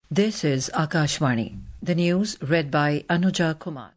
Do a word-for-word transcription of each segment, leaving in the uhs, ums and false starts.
This is Akashvani. The news read by Anuja Kumar.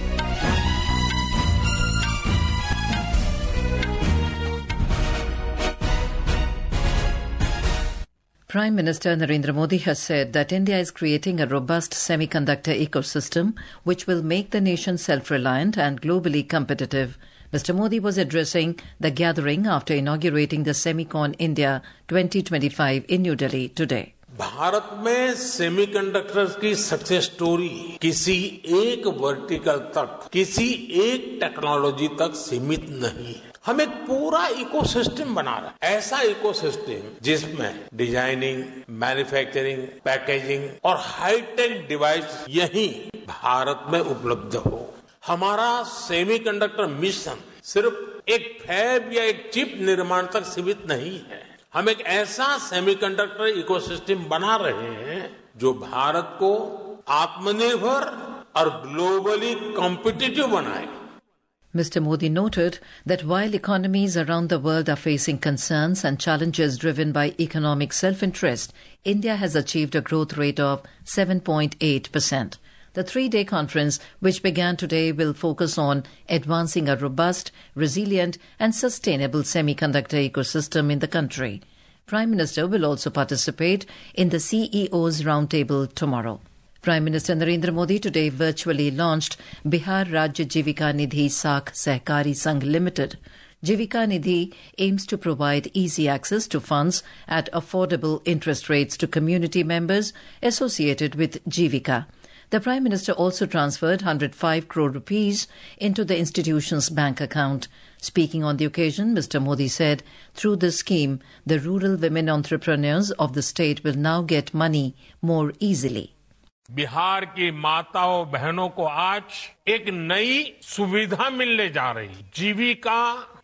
Prime Minister Narendra Modi has said that India is creating a robust semiconductor ecosystem which will make the nation self-reliant and globally competitive. Mister Modi was addressing the gathering after inaugurating the Semicon India twenty twenty-five in New Delhi today. Bharat में semiconductors की success story किसी एक vertical तक, किसी एक technology तक सीमित नहीं है. हम एक पूरा इकोसिस्टम बना रहे हैं. ऐसा इकोसिस्टम जिसमें डिजाइनिंग, मैन्युफैक्चरिंग, पैकेजिंग और हाईटेक डिवाइस यहीं भारत में उपलब्ध हो. हमारा सेमीकंडक्टर मिशन सिर्फ एक फैब या एक चिप निर्माण तक सीमित नहीं है. हम एक ऐसा सेमीकंडक्टर इकोसिस्टम बना रहे हैं जो भारत को आत्मनिर्भर और ग्लोबली कॉम्पिटिटिव बनाए. Mister Modi noted that while economies around the world are facing concerns and challenges driven by economic self-interest, India has achieved a growth rate of seven point eight percent. The three-day conference, which began today, will focus on advancing a robust, resilient and sustainable semiconductor ecosystem in the country. Prime Minister will also participate in the C E O's Roundtable tomorrow. Prime Minister Narendra Modi today virtually launched Bihar Rajya Jivika Nidhi Sakh Sehkari Sangh Limited. Jivika Nidhi aims to provide easy access to funds at affordable interest rates to community members associated with Jivika. The Prime Minister also transferred one hundred five crore rupees into the institution's bank account. Speaking on the occasion, Mister Modi said, through this scheme, the rural women entrepreneurs of the state will now get money more easily. Bihar की माताओं बहनों को आज एक नई सुविधा मिलने जा रही. जीविका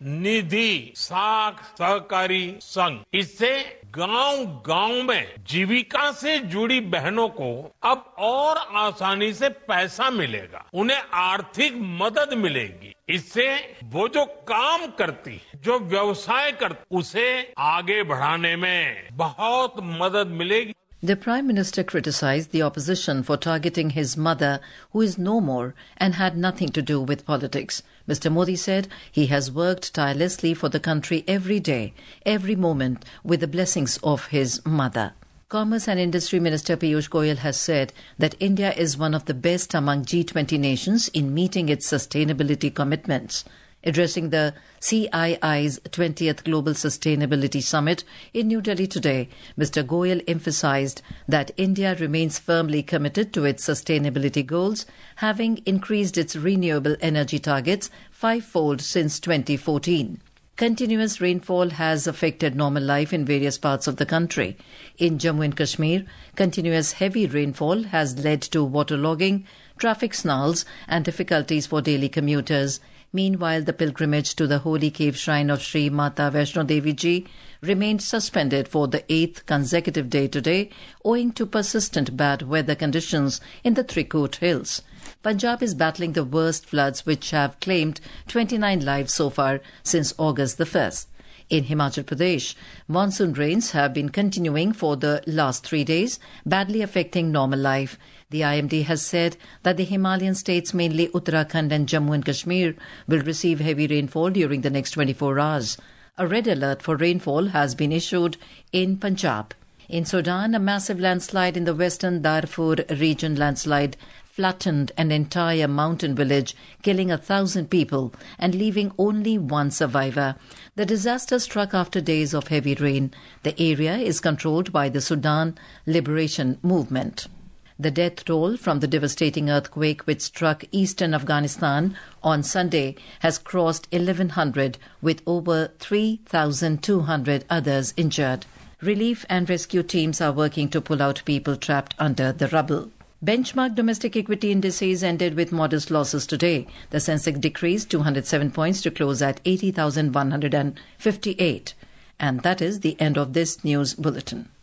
निधि साख सहकारी संघ. इससे गांव गांव में जीविका से जुड़ी बहनों को अब और आसानी से पैसा मिलेगा. उन्हें आर्थिक मदद मिलेगी. इससे वो जो काम करती, जो व्यवसाय करती, उसे आगे बढ़ाने में बहुत मदद मिलेगी. The Prime Minister criticized the opposition for targeting his mother, who is no more and had nothing to do with politics. Mister Modi said he has worked tirelessly for the country every day, every moment, with the blessings of his mother. Commerce and Industry Minister Piyush Goyal has said that India is one of the best among G twenty nations in meeting its sustainability commitments. Addressing the C I I's twentieth Global Sustainability Summit in New Delhi today, Mister Goyal emphasized that India remains firmly committed to its sustainability goals, having increased its renewable energy targets fivefold since twenty fourteen. Continuous rainfall has affected normal life in various parts of the country. In Jammu and Kashmir, continuous heavy rainfall has led to waterlogging, traffic snarls and difficulties for daily commuters. Meanwhile, the pilgrimage to the holy cave shrine of Sri Mata Vaishno Devi Ji remained suspended for the eighth consecutive day today, owing to persistent bad weather conditions in the Trikut Hills. Punjab is battling the worst floods, which have claimed twenty-nine lives so far since August the first. In Himachal Pradesh, monsoon rains have been continuing for the last three days, badly affecting normal life. The I M D has said that the Himalayan states, mainly Uttarakhand and Jammu and Kashmir, will receive heavy rainfall during the next twenty-four hours. A red alert for rainfall has been issued in Punjab. In Sudan, a massive landslide in the western Darfur region landslide flattened an entire mountain village, killing a thousand people and leaving only one survivor. The disaster struck after days of heavy rain. The area is controlled by the Sudan Liberation Movement. The death toll from the devastating earthquake which struck eastern Afghanistan on Sunday has crossed eleven hundred, with over three thousand two hundred others injured. Relief and rescue teams are working to pull out people trapped under the rubble. Benchmark domestic equity indices ended with modest losses today. The Sensex decreased two hundred seven points to close at eighty thousand one hundred fifty-eight. And that is the end of this news bulletin.